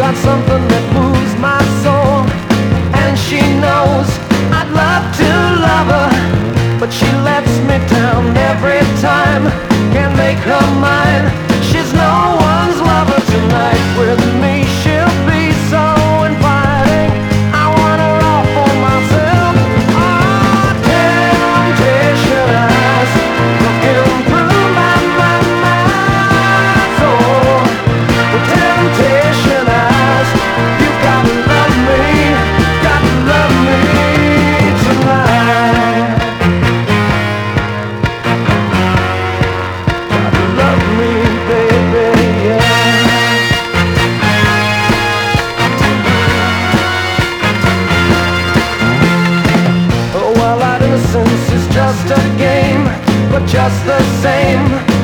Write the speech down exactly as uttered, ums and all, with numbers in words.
got something that moves my soul, and she knows I'd love to love her, but she lets me down every time. Can't make her mine. She's no one's lover tonight. With me she'll be so inviting. I want her all for myself. Oh, temptation eyes looking through my, my, my soul. Oh, temptation eyes, you gotta love me, gotta love me tonight. Gotta love me, baby, yeah. Oh, well, our innocence is just a game, but just the same,